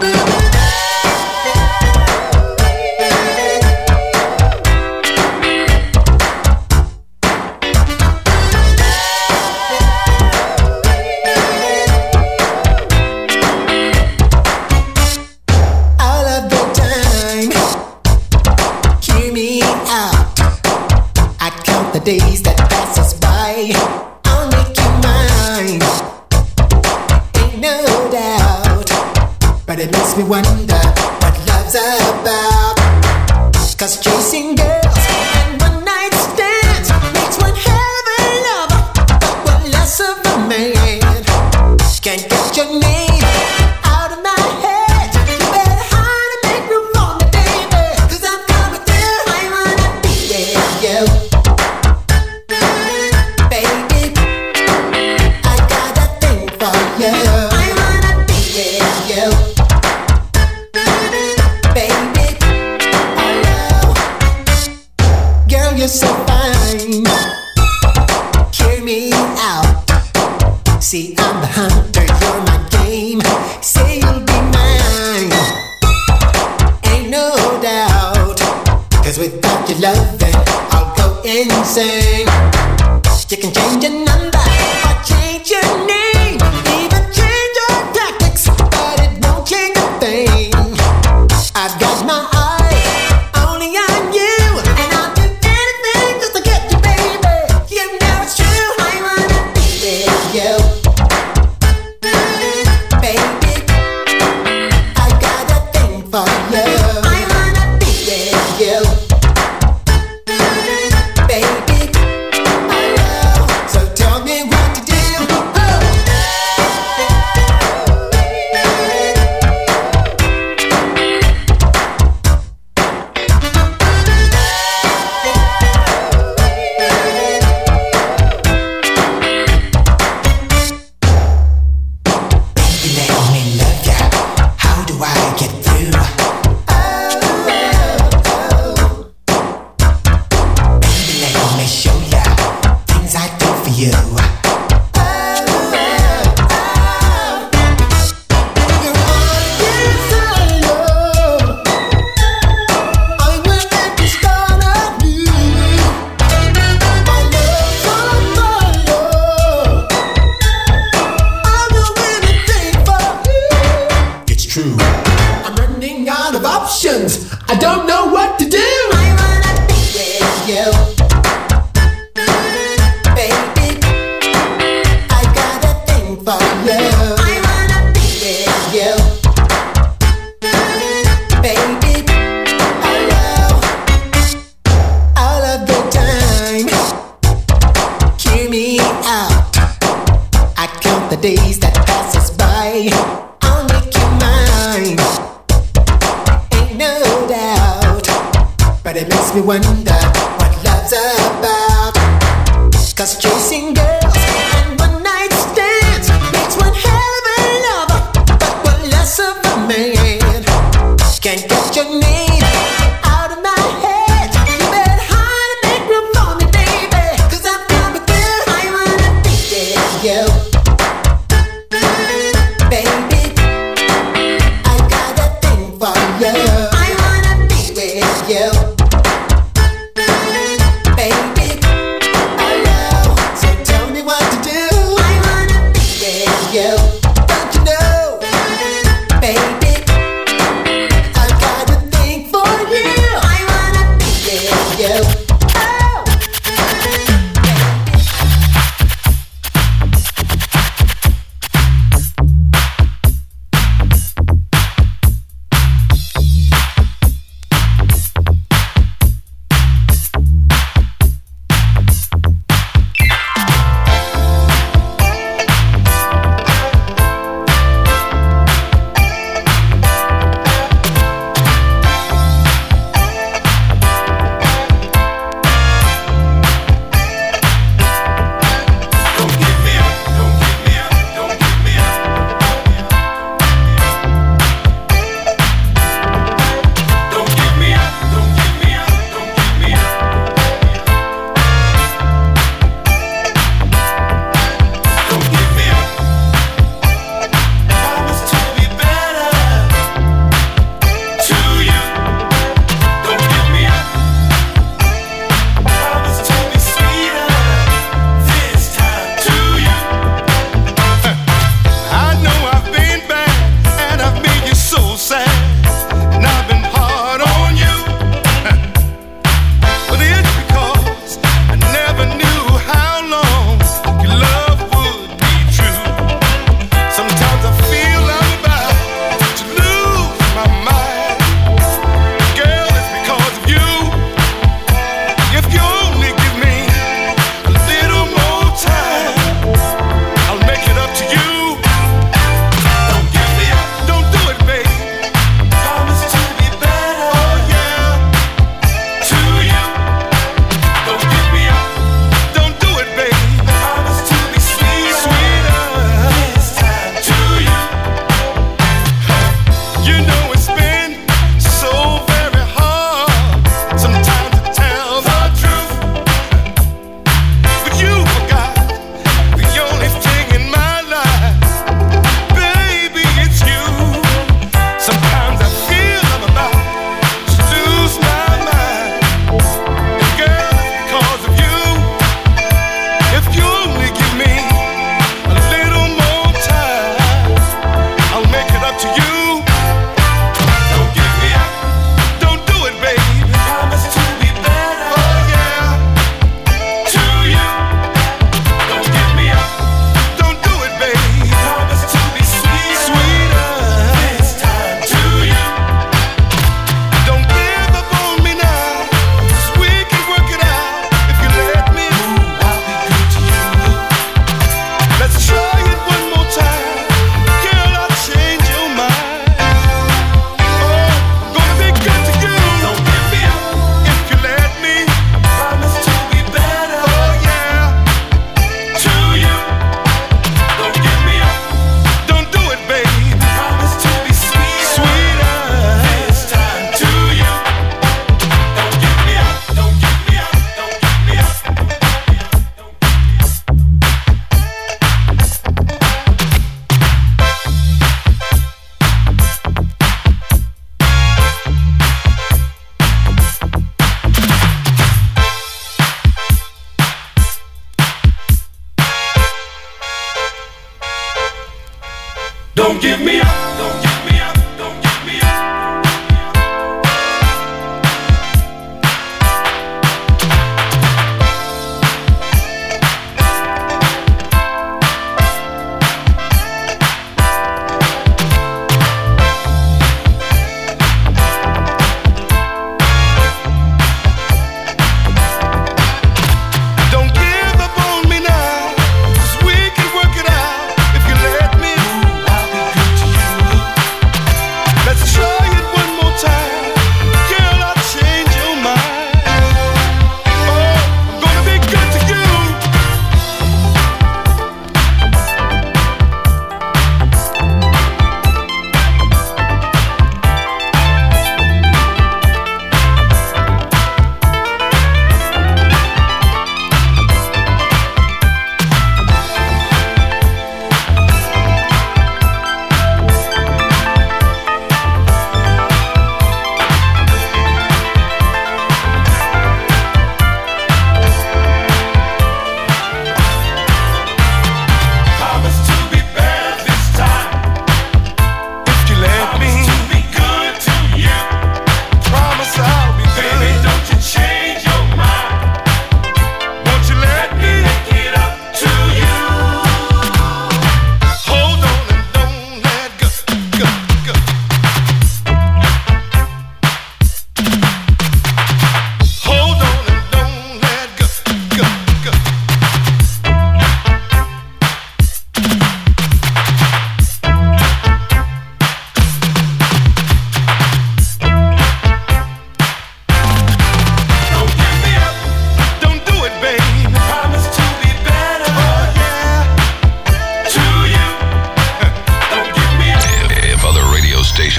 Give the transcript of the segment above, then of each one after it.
Days that pass us by, I'll make you mine. Ain't no doubt, but it makes me wonder what love's about. 'Cause chasing girls and one night stands makes one hell of a lover, but one less of a man. Can't get your name out of my head. You better hide and make room for me, baby, 'cause I'm coming through. I wanna be with you. You're so fine. Hear me out. See, I'm the hunter, you're my game. Say you'll be mine. Ain't no doubt. 'Cause without your loving, I'll go insane. You can change your number or change your name, even change your tactics, but it won't change a thing. I've got my eye only on you, and I'll do anything just to get you, baby. You know it's true. I wanna be with you, baby. I got a thing for you. I wanna be with you, baby. I know. So tell me what to do. I'm running out of options. I don't know what to do. I wanna be with you, baby. I got a thing for you. I wanna be with you, baby. I know. All of the time. Hear me out. I count the days that pass us by. I'll make you mine. Ain't no doubt, but it makes me wonder what love's about. 'Cause chasing girls and one night stands makes one hell of a lover, but one less of a man. Can't get your name out of my head. You better hide and make room for me, baby, 'cause I'm coming through. I wanna be with you, baby. I got a thing for you. I wanna be with you, baby. I know. So tell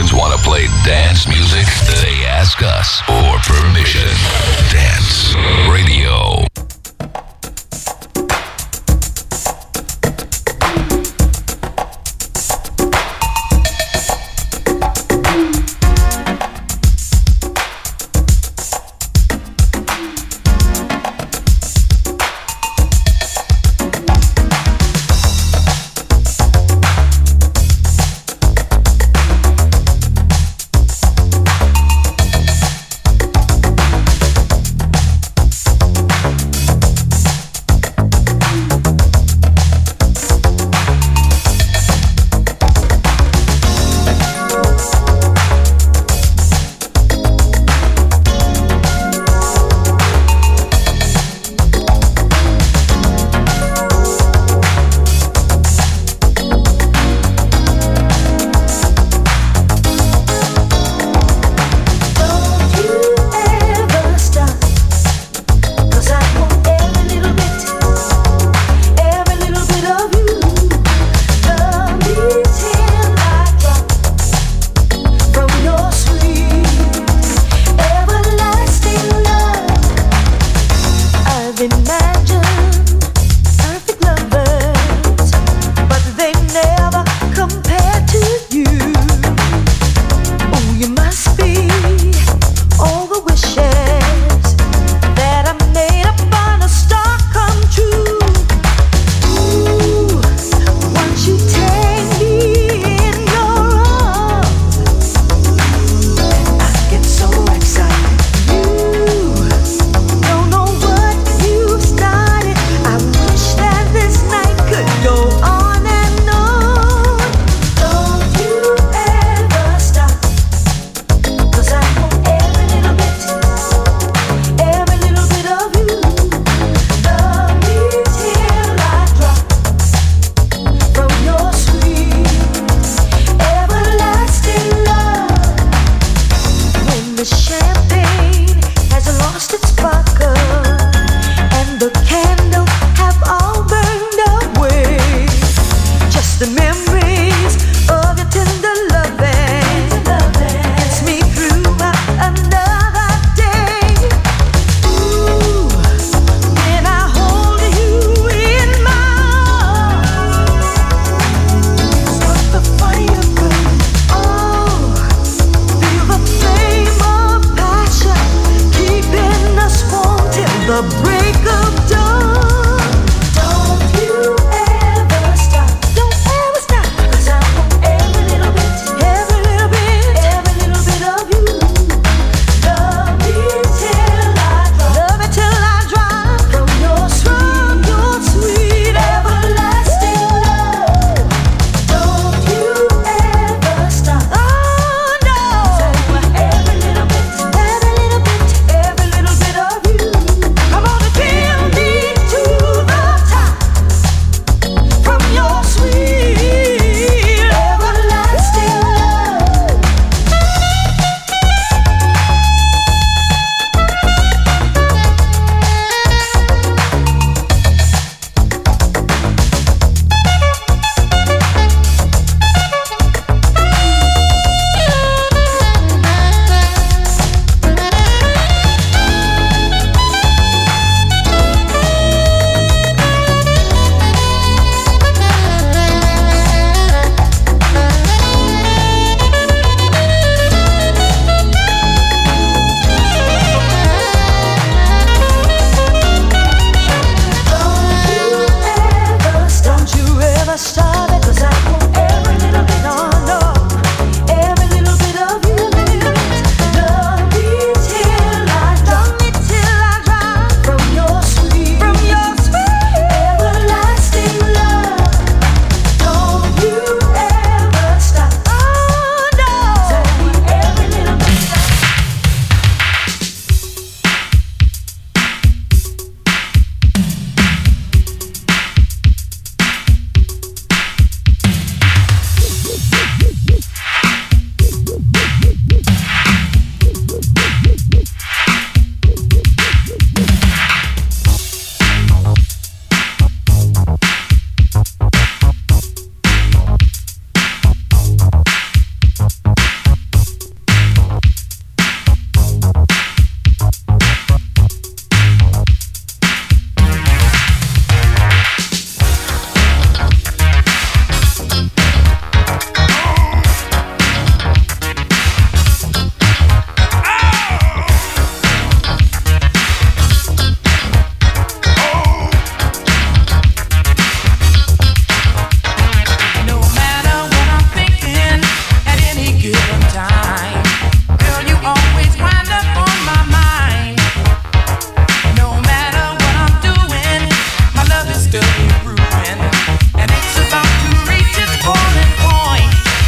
musicians want to play dance music, they ask us for permission. Dance Radio. given time. Girl, you always wind up on my mind. No matter what I'm doing, my love is still improving, and it's about to reach its boiling point.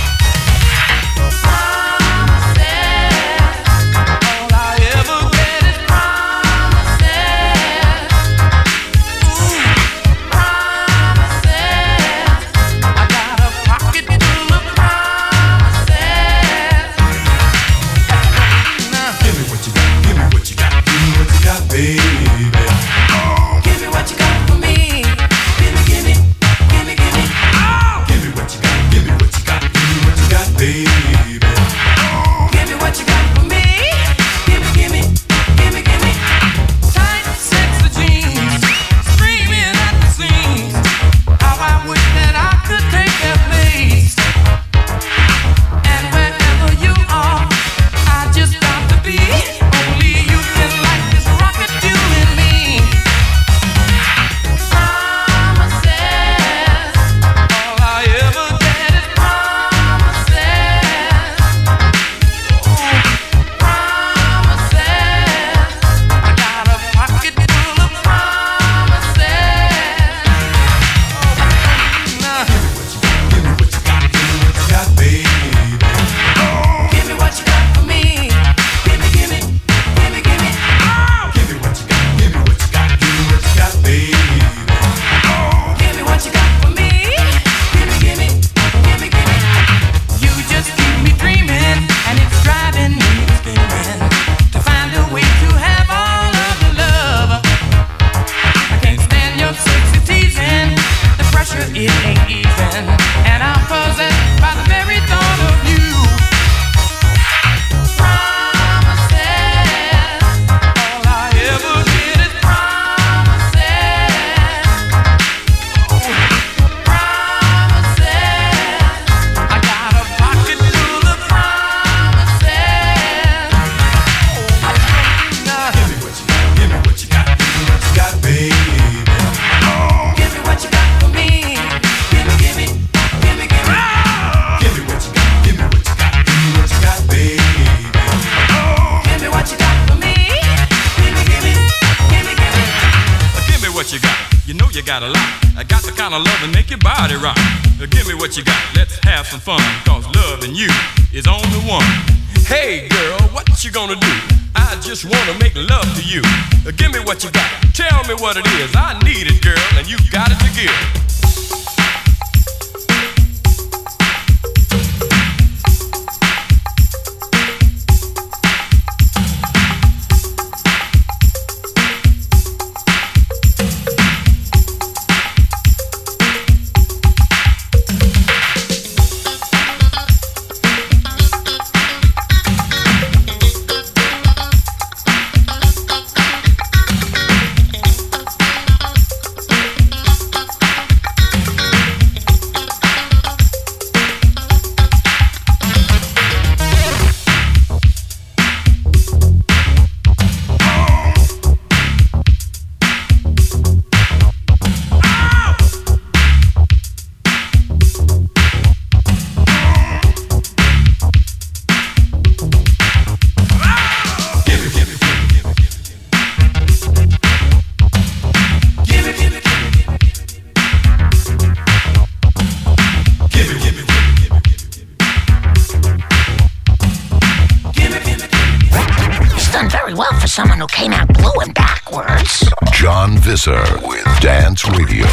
Got a lot. I got the kind of love that make your body rock. Give me what you got. Let's have some fun. Cause loving you is on the one. Hey girl, what you gonna do? I just wanna make love to you. Give me what you got. Tell me what it is. I need it, girl, and you got it to give. Someone who came out blue and backwards. John Visser with Dance Radio.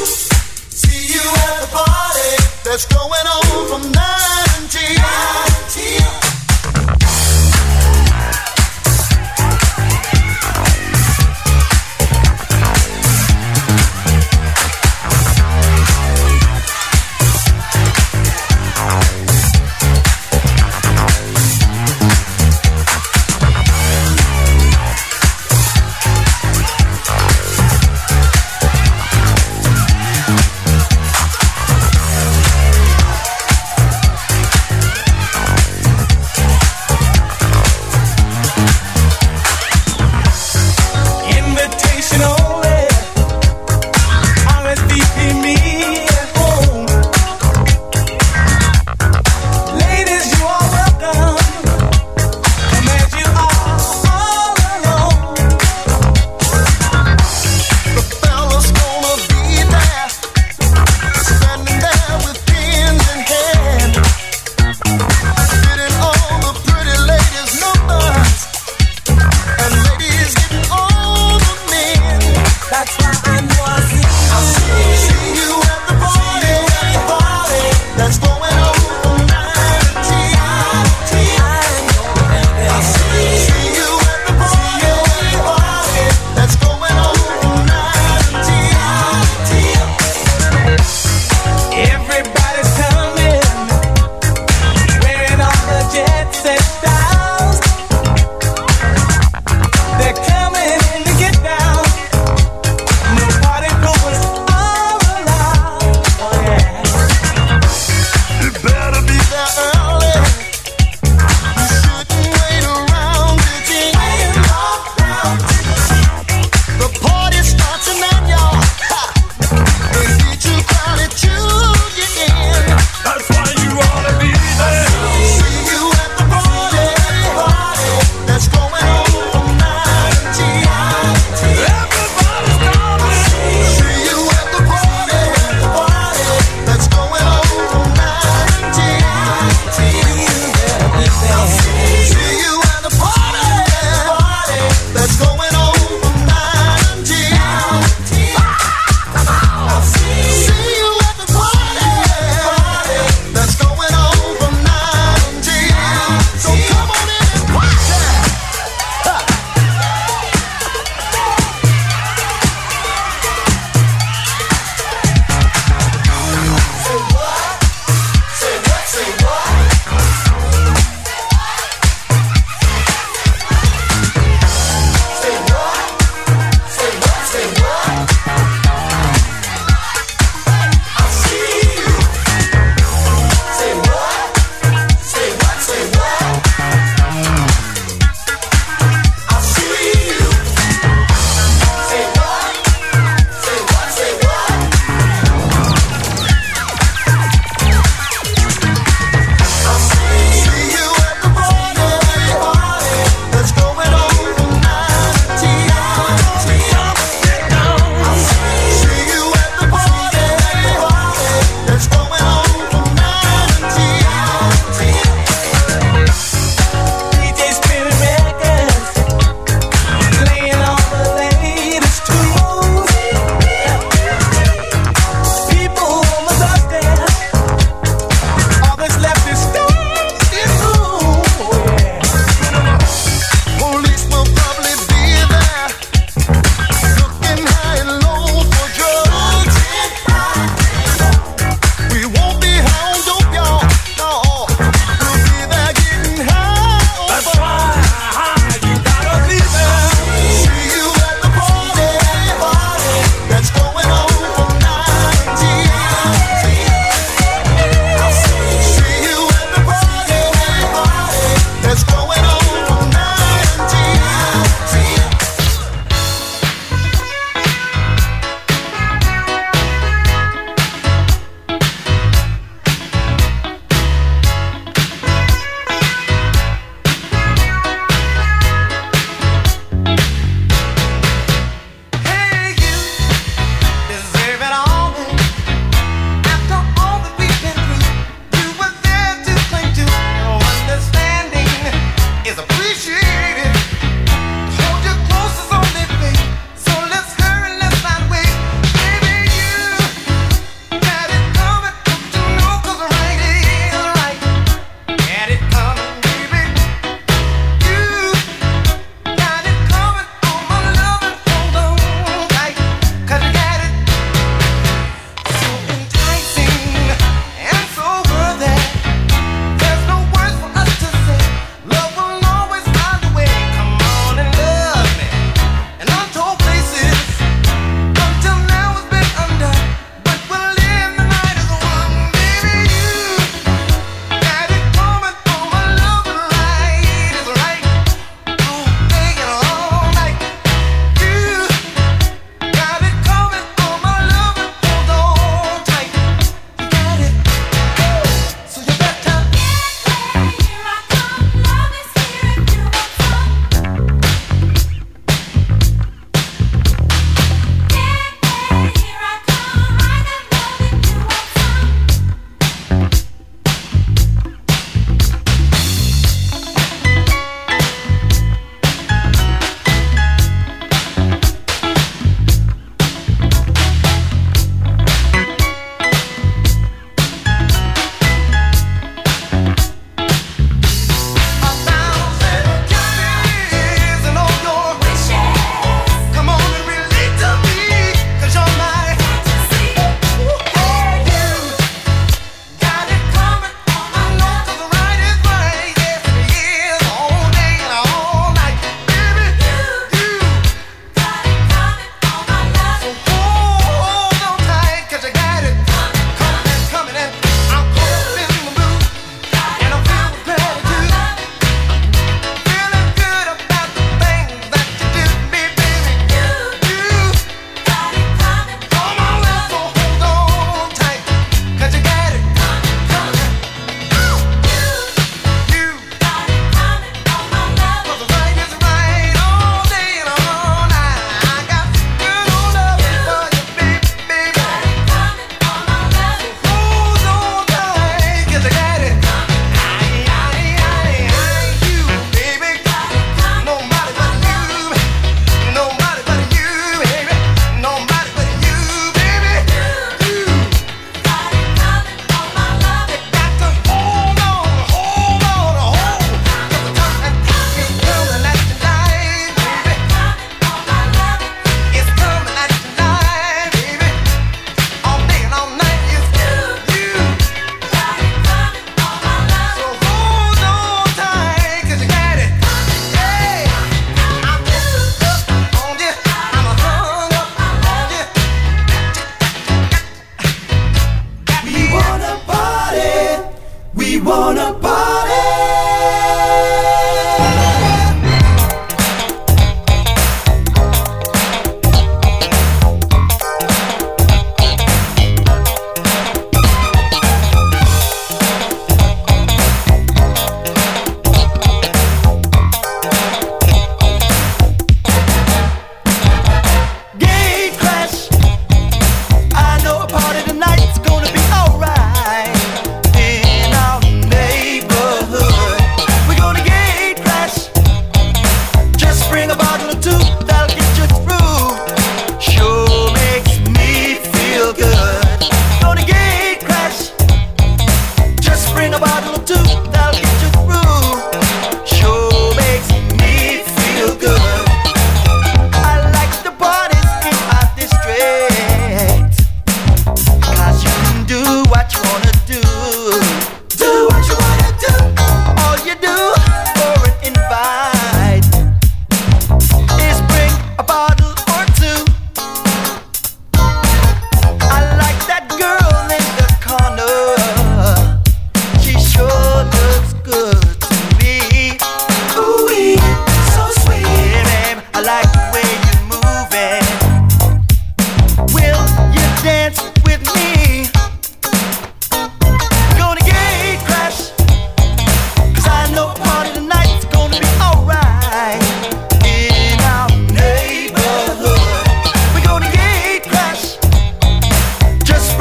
See you at the party that's going on from 9 till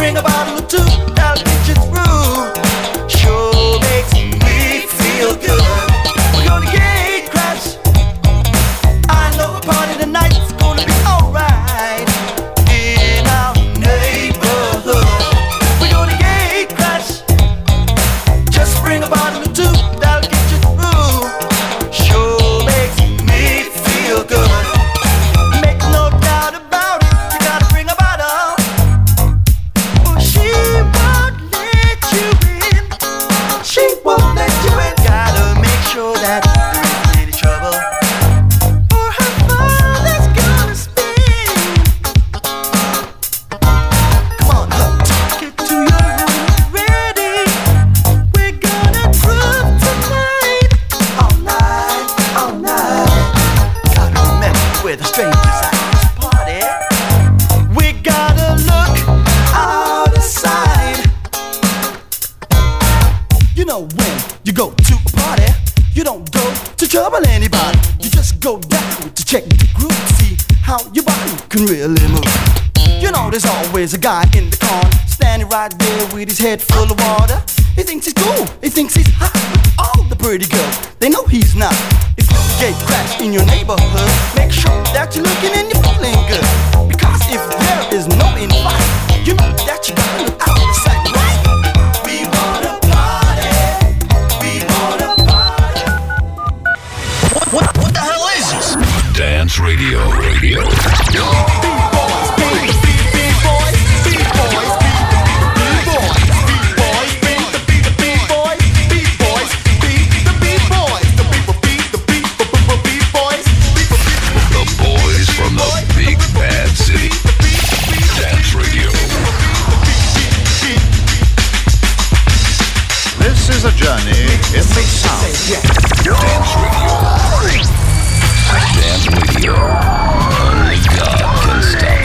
bring a bottle or two, that'll get you through. Sure makes me feel good. We're gonna gate crash. I know a party tonight's gonna be alright in our neighborhood. We're gonna gate crash. Just bring a bottle or two, that'll get you through. Sure makes me feel good. Make no doubt about it, you gotta bring a bottle, or she won't let you in. She won't let you in. Gotta make sure that there isn't any trouble, or her father's gonna spin. Come on, Hope, get to your room ready. We're gonna groove tonight, all night, all night. Gotta remember, we're the strangers at this party. We gotta look out of sight. You know when you go to a party, you don't go to trouble anybody. You just go down to check the groove to see how your body can really move. You know there's always a guy in the corner standing right there with his head full of water. He thinks he's cool, he thinks he's hot with all the pretty girls. They know he's not. If you gate crash in your neighborhood, make sure that you're looking and you're feeling good. Because if there is no invite, you know that you gotta look out of sight, right? We wanna party, we wanna party. What the hell is this? Dance Radio. The boys from the big bad city. Dance Radio. This is a journey in the sound. Dance Radio. Dance Radio. Only God can stop